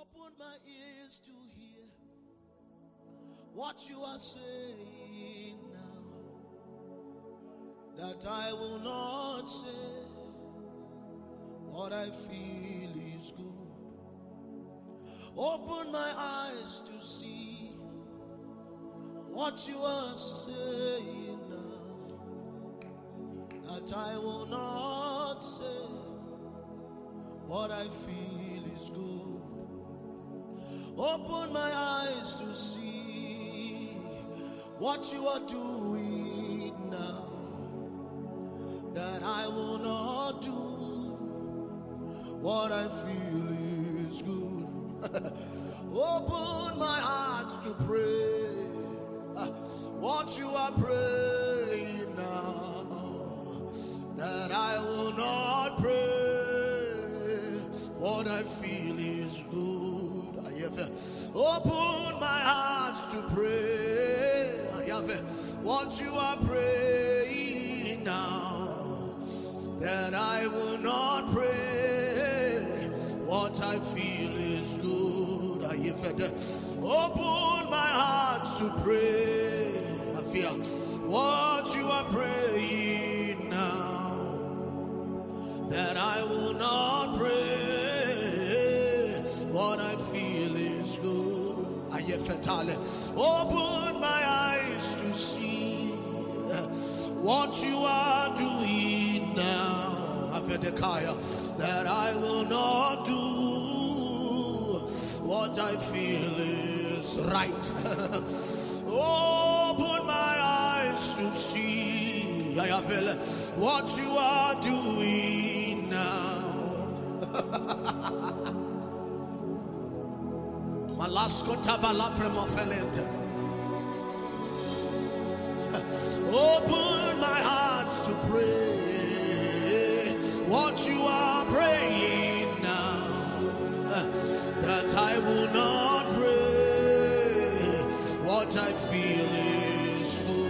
Open my ears to hear what you are saying now, that I will not say what I feel is good. Open my eyes to see what you are saying now, that I will not say what I feel is good. Open my eyes to see what you are doing now, that I will not do what I feel is good. Open my heart to pray what you are praying now, that I will not pray what I feel is good. Open my heart to pray what you are praying now, that I will not pray what I feel is good. Open my heart to pray what you are praying now, that I will not pray what I feel is good. Open my eyes to see what you are doing now, that I will not do what I feel is right. Open my eyes to see what you are doing now. Open my heart to pray what you are praying now, that I will not pray what I feel is good.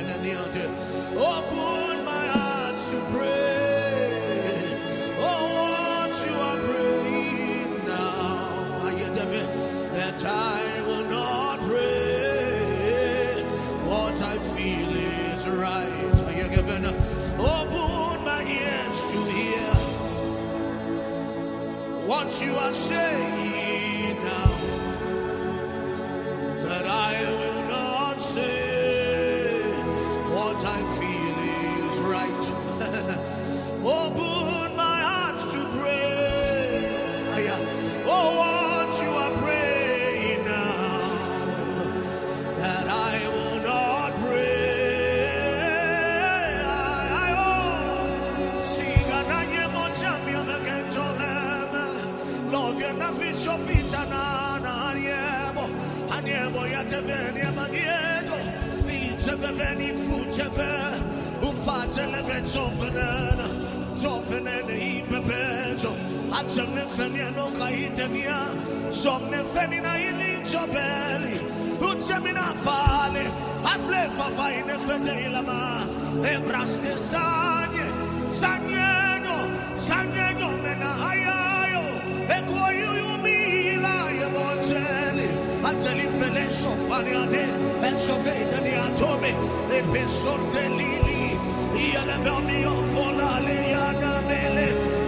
Open my heart to pray what you are praying now, that I will not pray what I feel is right. Are you given? Open my ears to hear what you are saying now, that I will not say what I feel is right. Open my heart to pray what you are praying now, that I will not pray. I sing and I am a champion against all them. Love you, nothing so fit and I never yet a very maniero. It's a very foot ever. Fat elevates often. Often and he prepared. At some Nefenia, Kaitania, some Nefenina in your belly. Utsemina Fale, I've left for fine Fedelama, Ebraste Sanye, Sanyeno, Menahayo, Equoyu Mila, Montelli, Ateli Feleso Faniade, and Sofedani Atome, the Pesons and Lili, Ianabami of Folaliana Mele,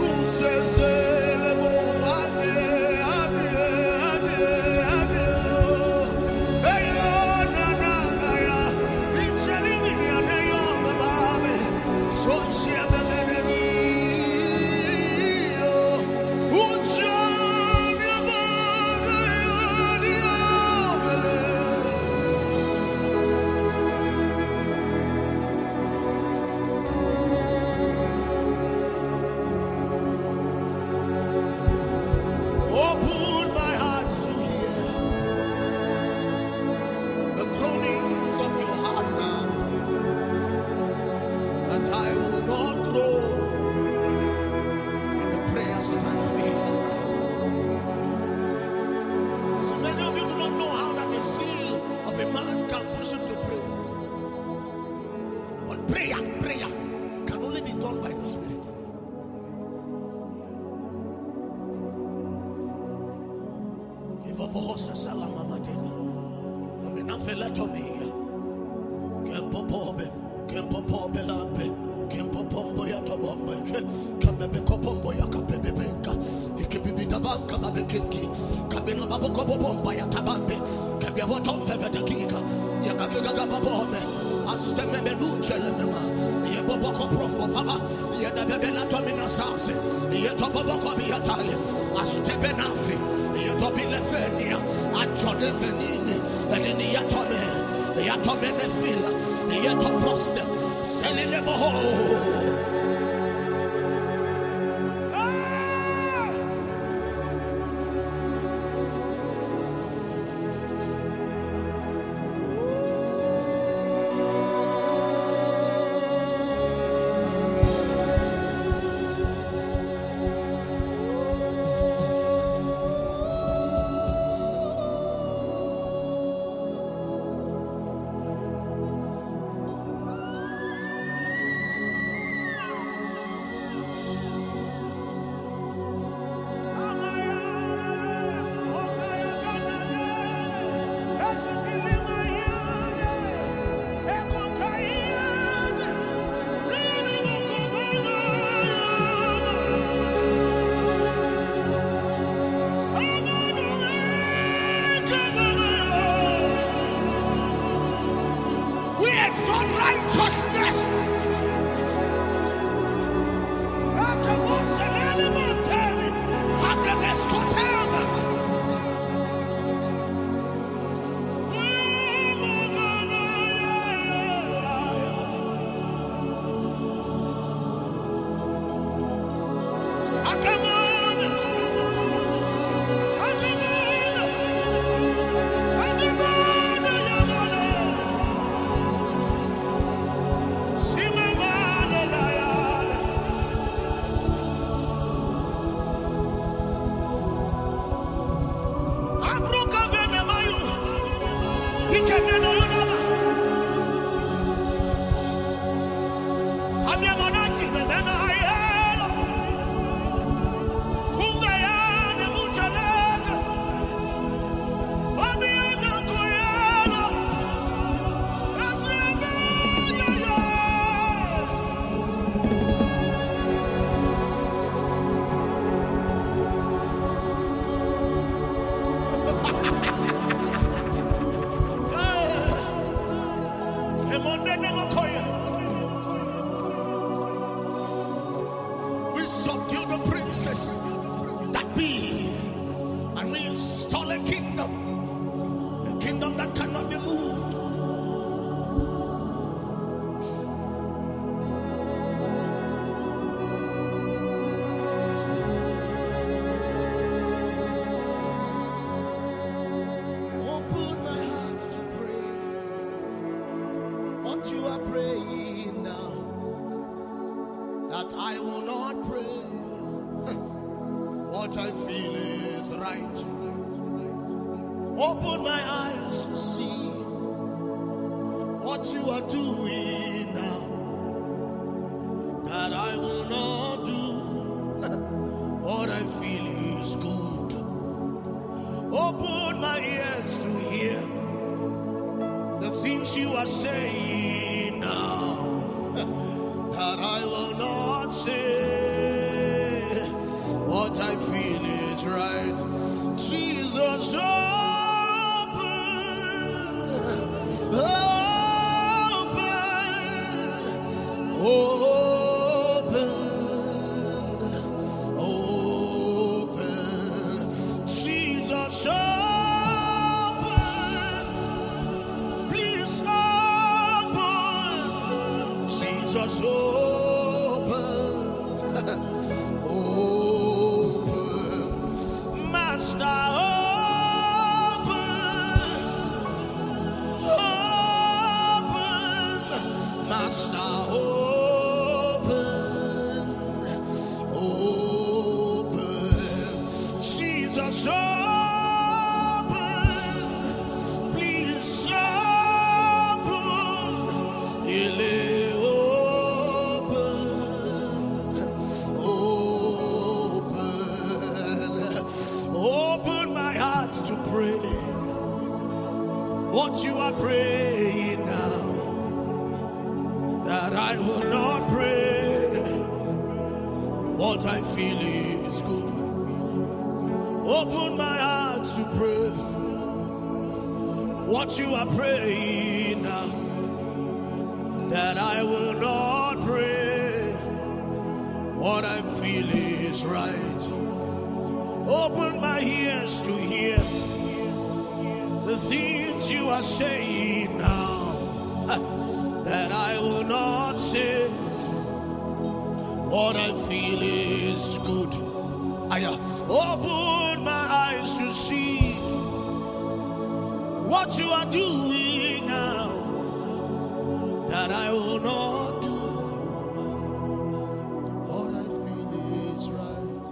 prayer can only be done by the Spirit. Open my heart to pray. what you are praying now, that I will not pray what I feel is good. Open my heart to pray what you are praying now, that I will not pray what I feel is right. Open my ears to hear the things you are saying now, that I will not say what I feel is good. I open my eyes to see what you are doing now, that I will not do what I feel is right.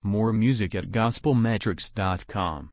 More music at gospelmetrics.com.